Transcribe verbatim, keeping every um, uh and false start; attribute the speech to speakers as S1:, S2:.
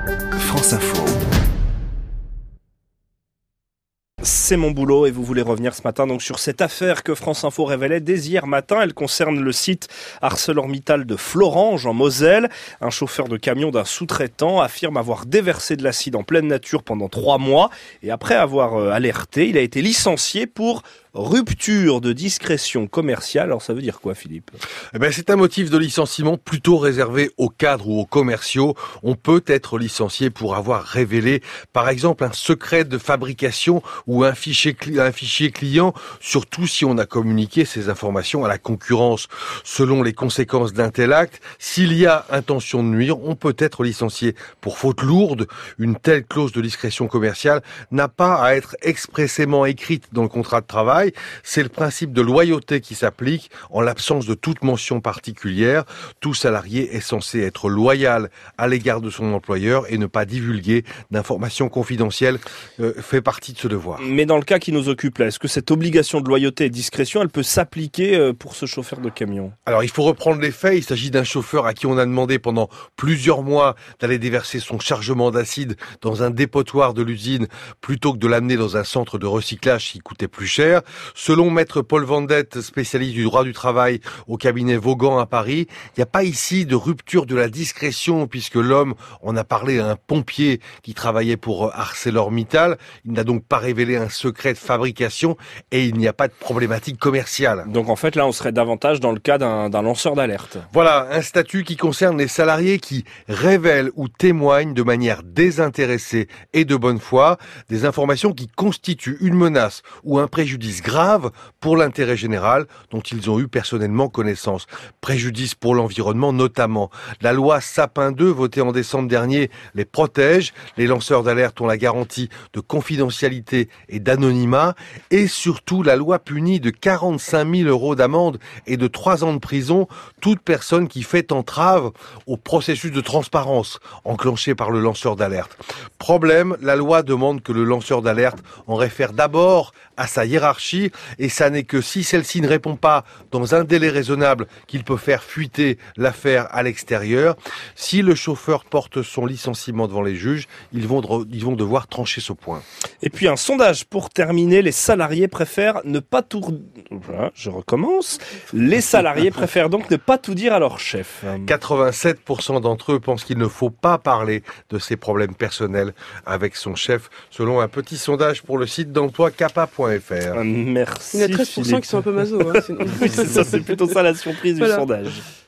S1: France Info.
S2: C'est mon boulot et vous voulez revenir ce matin donc sur cette affaire que France Info révélait dès hier matin. Elle concerne le site ArcelorMittal de Florange en Moselle. Un chauffeur de camion d'un sous-traitant affirme avoir déversé de l'acide en pleine nature pendant trois mois et après avoir alerté, il a été licencié pour rupture de discrétion commerciale. Alors ça veut dire quoi, Philippe ?
S3: Eh ben, c'est un motif de licenciement plutôt réservé aux cadres ou aux commerciaux. On peut être licencié pour avoir révélé, par exemple, un secret de fabrication ou un fichier, cli- un fichier client, surtout si on a communiqué ces informations à la concurrence. Selon les conséquences d'un tel acte, s'il y a intention de nuire, on peut être licencié pour faute lourde. Une telle clause de discrétion commerciale n'a pas à être expressément écrite dans le contrat de travail. C'est le principe de loyauté qui s'applique en l'absence de toute mention particulière. Tout salarié est censé être loyal à l'égard de son employeur et ne pas divulguer d'informations confidentielles euh, fait partie de ce devoir.
S2: Mais dans le cas qui nous occupe là, est-ce que cette obligation de loyauté et de discrétion, elle peut s'appliquer pour ce chauffeur de camion ?
S3: Alors il faut reprendre les faits. Il s'agit d'un chauffeur à qui on a demandé pendant plusieurs mois d'aller déverser son chargement d'acide dans un dépotoir de l'usine plutôt que de l'amener dans un centre de recyclage qui coûtait plus cher. Selon maître Paul Vendette, spécialiste du droit du travail au cabinet Vaughan à Paris, il n'y a pas ici de rupture de la discrétion puisque l'homme, on a parlé à un pompier qui travaillait pour ArcelorMittal. Il n'a donc pas révélé un secret de fabrication et il n'y a pas de problématique commerciale.
S2: Donc en fait là on serait davantage dans le cas d'un, d'un lanceur d'alerte.
S3: Voilà, un statut qui concerne les salariés qui révèlent ou témoignent de manière désintéressée et de bonne foi des informations qui constituent une menace ou un préjudice grave pour l'intérêt général dont ils ont eu personnellement connaissance. Préjudice pour l'environnement notamment. La loi Sapin deux, votée en décembre dernier, les protège. Les lanceurs d'alerte ont la garantie de confidentialité et d'anonymat. Et surtout, la loi punit de quarante-cinq mille euros d'amende et de trois ans de prison toute personne qui fait entrave au processus de transparence enclenché par le lanceur d'alerte. Problème, la loi demande que le lanceur d'alerte en réfère d'abord à sa hiérarchie et ça n'est que si celle-ci ne répond pas dans un délai raisonnable qu'il peut faire fuiter l'affaire à l'extérieur. Si le chauffeur porte son licenciement devant les juges, ils vont, de, ils vont devoir trancher ce point.
S2: Et puis un sondage pour terminer, les salariés préfèrent ne pas tout... Voilà, je recommence. Les salariés préfèrent donc ne pas tout dire à leur chef.
S3: quatre-vingt-sept pour cent d'entre eux pensent qu'il ne faut pas parler de ses problèmes personnels avec son chef, selon un petit sondage pour le site d'emploi capa point f r.
S2: Merci.
S4: Il y a treize pour cent
S2: Philippe.
S4: Qui sont un peu maso. Hein, sinon.
S2: Oui, c'est ça, c'est plutôt ça la surprise voilà. du sondage.